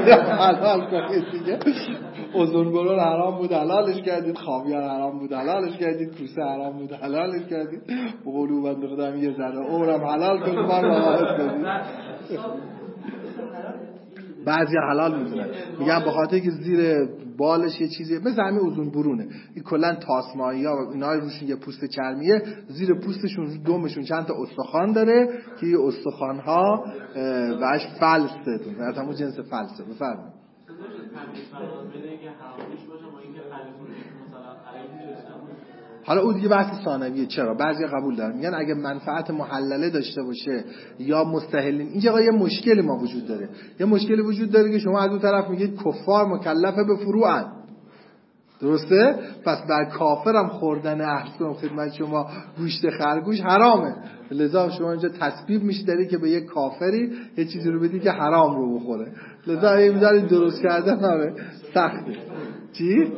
حلال کنید دیگه. اوزونگرور حرام بود حلالش کردید، خاویار حرام بود حلالش کردید، کوسه حرام بود حلالش کردید. بقولو بنده خودم یه ذره عمرم حلال کنید ما رو حلال کنید. بعضی حلال میدونن، میگن به خاطر که زیر بالش یه چیزی مثل همین اوزون برونه، این کلا تاسمایی‌ها و اینا روشون یه پوست چرمیه، زیر پوستشون دومشون چند تا استخوان داره که این استخوان‌ها بهش فلسه، از همون جنس فلسه. بفرمایید. حالا اون دیگه بحث ثانویه. چرا بعضی قبول دارن، میگن اگه منفعت محلله داشته باشه یا مستحلین. اینجا یه مشکلی ما وجود داره، یه مشکلی وجود داره که شما از اون طرف میگید کفار مکلفه به فروعن، درسته؟ پس بر کافرم خوردن احسن خدمت شما گوشت خرگوش حرامه، لذا شما اینجا تسبیب میشه داری که به یک کافری یه چیزی رو بدی که حرام رو بخوره. لذا این میذاری درست کردن آره سخته. چی؟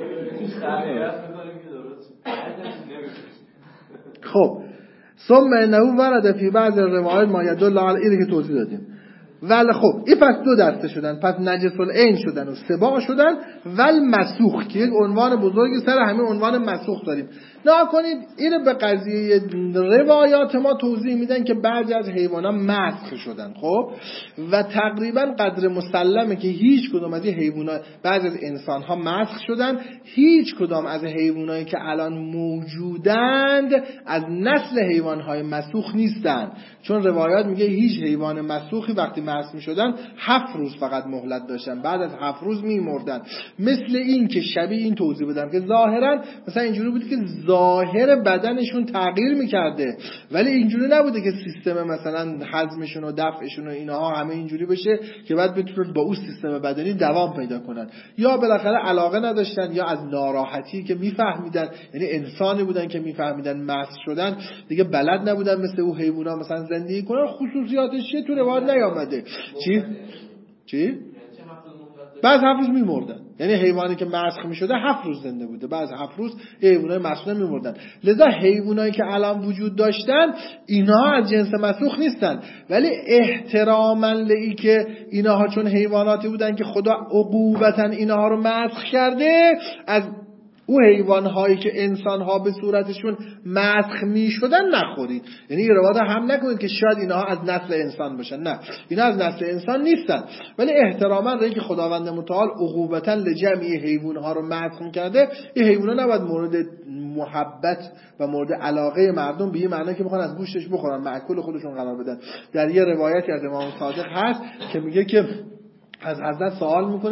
خب ثم انه ورد فی بعض الروایات ما یدل علی اینه که توضیح دادیم. ولی خب این پس دو دسته شدن، پس نجس العین شدن و سباع شدن ول مسوخ که یک عنوان بزرگی سر همین عنوان مسوخ داریم. نه کنید اینو به قضیه روایات ما توضیح میدن که بعضی از حیوانات مسخ شدن. خب و تقریبا قدر مسلمه که هیچ کدام از این حیوانات، بعضی از انسان ها مسخ شدن، هیچ کدام از حیوانایی که الان موجودند از نسل حیوان های مسوخ نیستن، چون روایات میگه هیچ حیوان مسوخی وقتی مسخ میشدن 7 روز فقط مهلت داشتن، بعد از 7 روز میمردن. مثل این که شبیه این توضیح بدم که ظاهرا مثلا اینجوری بود که ظاهر بدنشون تغییر میکرده، ولی اینجوری نبوده که سیستم مثلا هضمشون و دفعشون و اینها همه اینجوری بشه که بعد بتونن با اون سیستم بدنی دوام پیدا کنن. یا بالاخره علاقه نداشتن یا از ناراحتی که میفهمیدن، یعنی انسانی بودن که میفهمیدن مسخ شدن دیگه بلد نبودن مثل اون حیونا مثلا زندگی کنن. خصوصیاتش چیه تو روایت نیامده. چی؟ بعد 7 روز میمردن، یعنی حیوانی که مسخ میشده 7 روز زنده بوده، بعد 7 روز حیوانای مسخ میمردن. لذا حیوانایی که الان وجود داشتن اینها از جنس مسخ نیستن، ولی احتراما لئی که اینها چون حیواناتی بودن که خدا عقوبتا اینها رو مسخ کرده، از او حیوان‌هایی که انسان‌ها به صورتشون مسخ می‌شدن نخورید. یعنی این روایت هم نکنید که شاید اینها از نسل انسان باشن، نه اینا از نسل انسان نیستن، ولی احتراما رایی که خداوند متعال عقوبتا لجمعی حیوان‌ها رو مسخ کرده، این حیونا نباید مورد محبت و مورد علاقه مردم به این معنی که میخوان از گوشتش بخورن، مأکول خودشون قرار بدن. در یه روایتی از امام صادق هست که میگه که از حضرت سوال میکنه که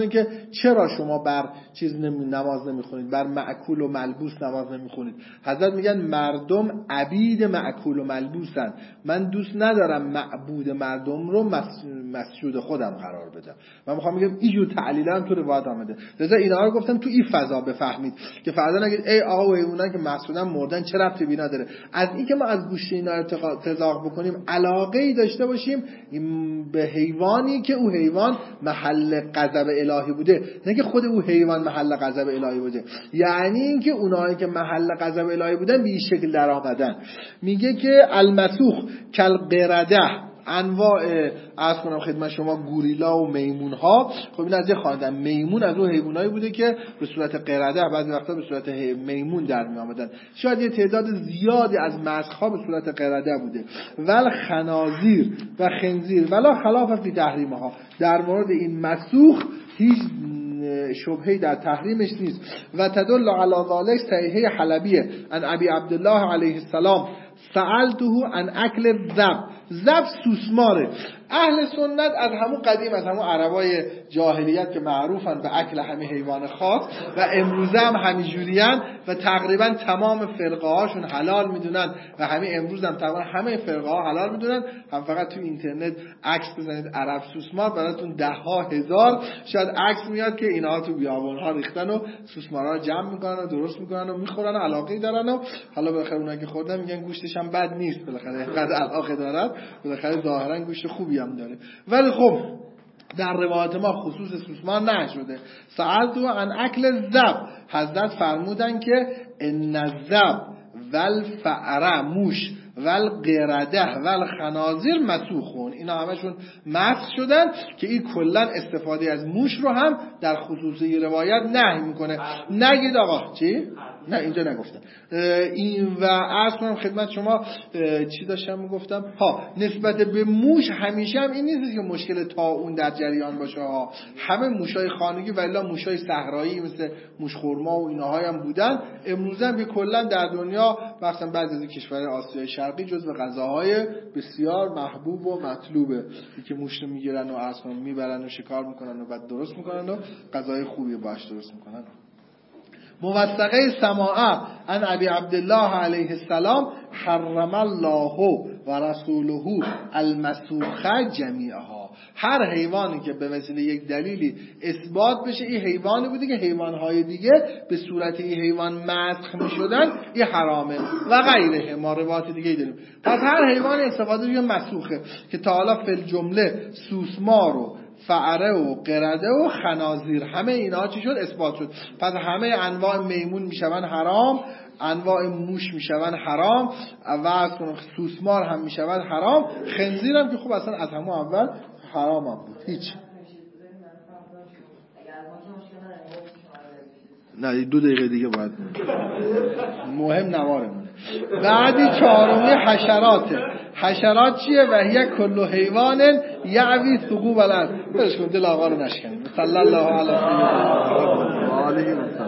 چرا شما بر چیز نماز نمیخونید، بر مأکول و ملبوس نماز نمیخونید؟ حضرت میگن مردم عبید مأکول و ملبوسن، من دوست ندارم معبود مردم رو مسجود خودم قرار بدم. من میخوام بگم اینجور تعلیل هم تو روایت آمده. لذا اینا رو گفتم تو این فضا بفهمید که فردا نگید ای آقا و اینا که مسعودن مردن چه ربطی به اینا داره. از این که ما از گوشت اینا ارتزاق بکنیم علاقه ای داشته باشیم به حیوانی که او حیوان محل غضب الهی بوده، نه که خود او حیوان محل غضب الهی بوده. یعنی اینکه اونایی که محل غضب الهی بودن به این شکل در آمدن. میگه که المسوخ کل قرده، انواع عرض کنم خدمت شما گوریلا و میمون ها. خب این از یه خواندن میمون از اون حیوانایی بوده که به صورت قرده بعضی وقتا به صورت میمون در می آمدن. شاید یه تعداد زیادی از مسخ ها به صورت قرده بوده. ول خنازیر و خنزیر ولا خلاف فی تحریمها، در مورد این مسوخ هیچ شبهه‌ای در تحریمش نیست. و تدل علی ذلک صحیحه حلبیه ان ابی عبدالله علیه السلام سألته عن اکل الذب. ذب سوسماره. اهل سنت از همون قدیم، از همون عربای جاهلیت که معروفن به اکل همین حیوان خاص و امروزه هم همینجورین و تقریبا تمام فرقه هاشون حلال میدونن و همین امروز هم تقریبا همه فرقه ها حلال میدونن. هم فقط تو اینترنت عکس بزنید عرب سوسمار براتون ده ها هزار شاید عکس میاد که اینا تو بیابان ها ریختن و سوسمارا رو جمع میکنن و درست میکنن و میخورن و علاقه دارن و حالا بالاخره اونایی که خوردن میگن گوشتش هم بد نیست، بالاخره اینقدر علاقه دارن، بالاخره ظاهرا گوشت خوبی هم داره. ولی خب در روایت ما خصوص سوسمار نشده. سألتو عن اکل الذب، حضرت فرمودن که ان الذب والفأر موش والقرده والخنازیر مسوخون، اینا همشون مسخ شدن که این کلا استفاده از موش رو هم در خصوصی روایت نهی میکنه. نگید آقا چی؟ نه اینجا نگفتم. این و عرض کنم خدمت شما چی داشتم میگفتم؟ نسبت به موش همیشه هم این نیست که مشکل طاعون در جریان باشه ها. همه موشای خانگی و الا موشای صحرایی مثل موش خرما و ایناهای هم بودن. امروزه هم کلا در دنیا مثلا بعضی از کشورهای آسیای شرقی جزو غذاهای بسیار محبوب و مطلوبه که موش رو میگیرن و عرض کنم میبرن و شکار میکنن و بعد درست میکنن و غذای خوبی باش درست میکنن. موثقه سماعه ان ابی عبدالله علیه السلام حرم الله و رسوله المسوخه جمیعها. هر حیوانی که به وسیله یک دلیلی اثبات بشه این حیوانی بوده که حیوانهای دیگه به صورت این حیوان مسخ می شدن، این حرامه و غیره. ما روایت دیگه داریم. پس هر حیوانی استفاده دیگه مسوخه که تا حالا فی الجمله سوسمار و فأره و قرده و خنازیر همه اینا چی شد؟ اثبات شد. پس همه انواع میمون میشون حرام، انواع موش میشون حرام و سوسمار هم میشون حرام، خنزیر هم که خب اصلا از همون اول حرام هم بود. هیچ نه 2 دقیقه دیگه باید مهم نوارمونه. بعدی چهارمی حشراته. حشرات چیه؟ و هی کل حیوان یعوی ثقوب الارض. برش کن دل آقا رو نشکنیم. صلی الله علیه و آله و سلم.